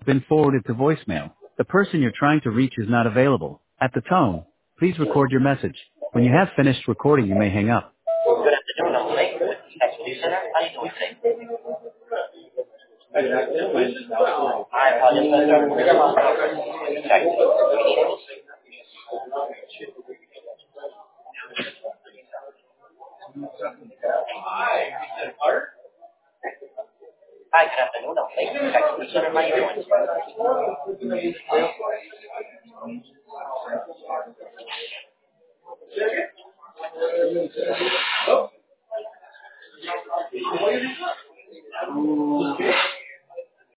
been forwarded to voicemail. The person you're trying to reach is not available. At the tone, please record your message. When you have finished recording, you may hang up. Good afternoon, I'm Blake with the Executive Center. How are you doing today? I apologize for the response. Check. Hi, good afternoon, I'm Blake with the Executive Center. How are you doing today?